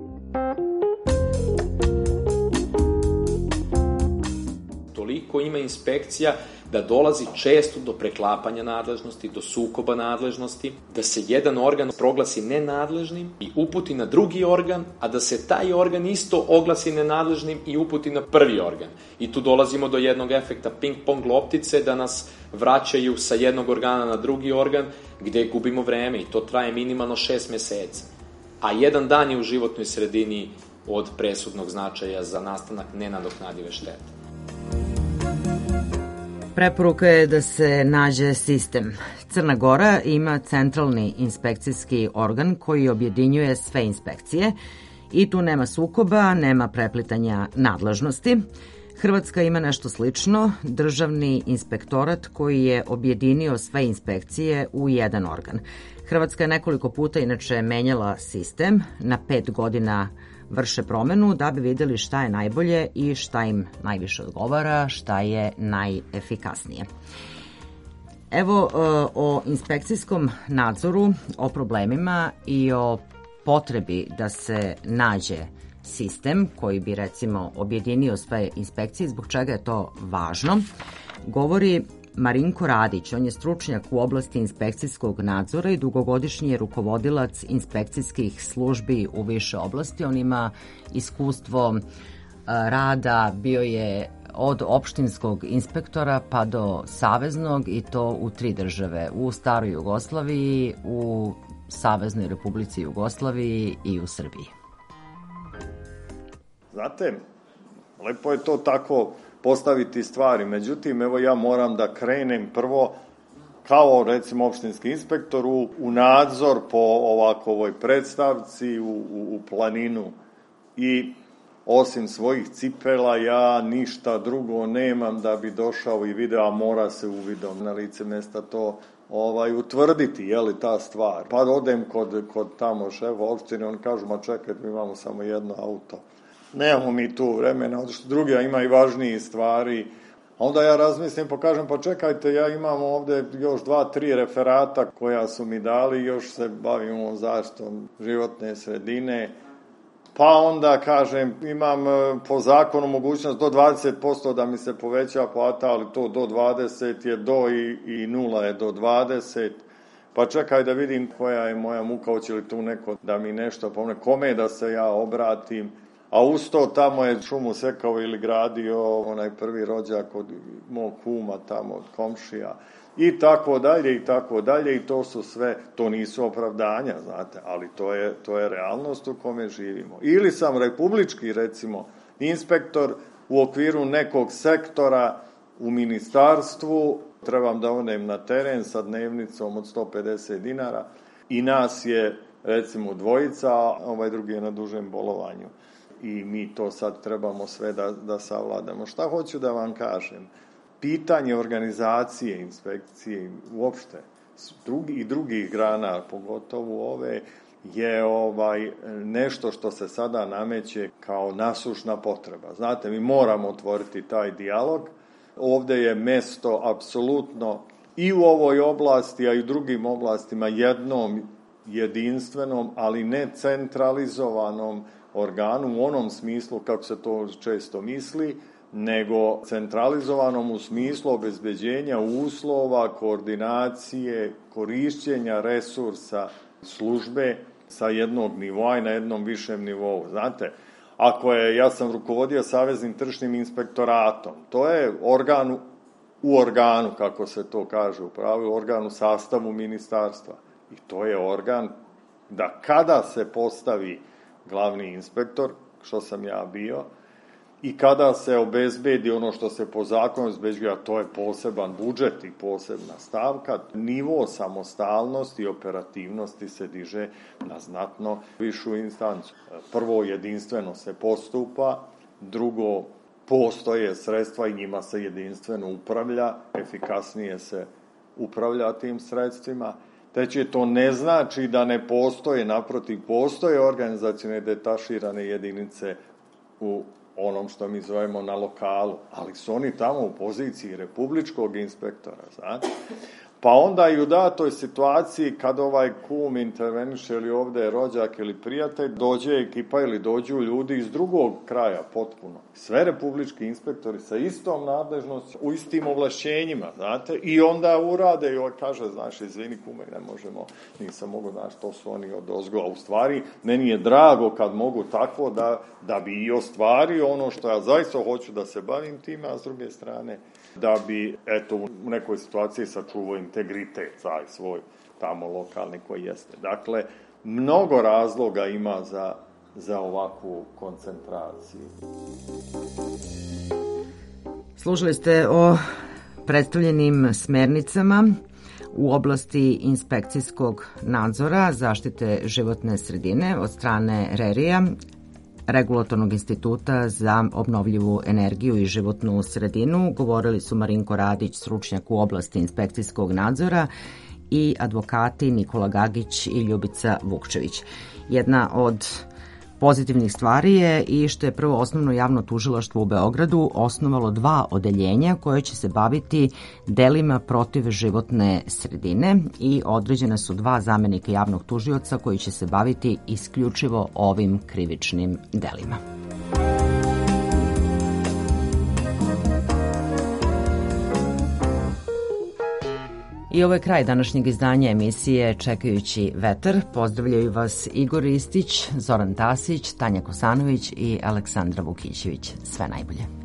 S13: Toliko ima inspekcija da dolazi često do preklapanja nadležnosti, do sukoba nadležnosti, da se jedan organ proglasi nenadležnim i uputi na drugi organ, a da se taj organ isto oglasi nenadležnim i uputi na prvi organ. I tu dolazimo do jednog efekta ping-pong loptice, da nas vraćaju sa jednog organa na drugi organ, gde gubimo vreme i to traje minimalno šest meseci. A jedan dan je u životnoj sredini od presudnog značaja za nastanak nenadoknadive štete.
S4: Preporuka je da se nađe sistem. Crna Gora ima centralni inspekcijski organ koji objedinjuje sve inspekcije i tu nema sukoba, nema preplitanja nadležnosti. Hrvatska ima nešto slično, državni inspektorat koji je objedinio sve inspekcije u jedan organ. Hrvatska je nekoliko puta inače menjala sistem, na pet godina vrše promenu da bi videli šta je najbolje i šta im najviše odgovara, šta je najefikasnije. Evo o inspekcijskom nadzoru, o problemima i o potrebi da se nađe sistem koji bi recimo objedinio sve inspekcije, zbog čega je to važno, govori Marinko Radić. On je stručnjak u oblasti inspekcijskog nadzora i dugogodišnji je rukovodilac inspekcijskih službi u više oblasti. On ima iskustvo rada, bio je od opštinskog inspektora pa do saveznog i to u tri države, u staroj Jugoslaviji, u Saveznoj Republici Jugoslaviji i u Srbiji.
S15: Znate, lepo je to tako postaviti stvari, međutim, evo ja moram da krenem prvo kao recimo opštinski inspektor u, u nadzor po ovakvoj predstavci u, u, u planinu i osim svojih cipela ja ništa drugo nemam da bi došao i video, a mora se uvidom na lice mesta to ovaj, utvrditi, je li ta stvar. Pa odem kod, kod tamo šefa opštine, on kažu, ma čekaj, mi imamo samo jedno auto. Nemamo mi tu vremena, od što drugi ima i važniji stvari. A onda ja razmislim, pa kažem, pa čekajte, ja imam ovde još dva, tri referata koja su mi dali, još se bavimo zaštitom životne sredine. Pa onda, kažem, imam po zakonu mogućnost do dvadeset posto da mi se poveća plata, ali to do dvadeset je do i, i nula je do dvadeset. Pa čekaj da vidim koja je moja muka, hoće li tu neko da mi nešto pomne, kome da se ja obratim. A usto tamo je šumu sekao ili gradio onaj prvi rođak od mog kuma tamo, od komšija. i tako dalje i tako dalje i to su sve, to nisu opravdanja, znate, ali to je, to je realnost u kome živimo. Ili sam republički, recimo, inspektor u okviru nekog sektora u ministarstvu, trebam da odem na teren sa dnevnicom od sto pedeset dinara i nas je, recimo, dvojica, a ovaj drugi je na dužem bolovanju. I mi to sad trebamo sve da, da savladamo. Šta hoću da vam kažem? Pitanje organizacije, inspekcije, uopšte, drugi, i drugih grana, pogotovo ove, je ovaj nešto što se sada nameće kao nasušna potreba. Znate, mi moramo otvoriti taj dijalog. Ovde je mesto apsolutno i u ovoj oblasti, a i u drugim oblastima jednom jedinstvenom, ali ne centralizovanom organu u onom smislu kako se to često misli, nego centralizovanom u smislu obezbeđenja uslova, koordinacije, korišćenja resursa službe sa jednog nivoa i na jednom višem nivou. Znate, ako je, ja sam rukovodio Saveznim tržišnim inspektoratom, to je organ u organu, kako se to kaže u pravu, organ u sastavu ministarstva. I to je organ da kada se postavi glavni inspektor, što sam ja bio, i kada se obezbedi ono što se po zakonu obezbeđuje, a to je poseban budžet i posebna stavka, nivo samostalnosti i operativnosti se diže na znatno višu instancu. Prvo, jedinstveno se postupa, drugo, postoje sredstva i njima se jedinstveno upravlja, efikasnije se upravlja tim sredstvima. Treće, to ne znači da ne postoje, naprotiv, postoje organizacione detaširane jedinice u onom što mi zovemo na lokalu, ali su oni tamo u poziciji republičkog inspektora, znači. Pa onda i u datoj situaciji kad ovaj kum interveniše ili ovde je rođak ili prijatelj, dođe ekipa ili dođu ljudi iz drugog kraja potpuno. Sve republički inspektori sa istom nadležnošću, u istim ovlašćenjima, znate, i onda urade i on kaže, znaš, izvini kume, ne možemo, nisam mogu, znaš, to su oni od ozgo, a u stvari meni je drago kad mogu tako da, da bi i ostvario ono što ja zaista hoću da se bavim time, a s druge strane da bi, eto, u nekoj situaciji sačuvao integritet, taj svoj tamo lokalni koji jeste. Dakle, mnogo razloga ima za, za ovakvu koncentraciju.
S4: Slušali ste o predstavljenim smernicama u oblasti inspekcijskog nadzora zaštite životne sredine od strane RERI-a, Regulatornog instituta za obnovljivu energiju i životnu sredinu. Govorili su Marinko Radić, stručnjak u oblasti inspekcijskog nadzora, i advokati Nikola Gagić i Ljubica Vukčević. Jedna od pozitivnih stvari je i što je prvo osnovno javno tužilaštvo u Beogradu osnovalo dva odeljenja koje će se baviti delima protiv životne sredine i određena su dva zamenika javnog tužioca koji će se baviti isključivo ovim krivičnim delima. I ovo je kraj današnjeg izdanja emisije Čekajući vetar. Pozdravljaju vas Igor Ristić, Zoran Tasić, Tanja Kosanović i Aleksandra Vukićević. Sve najbolje.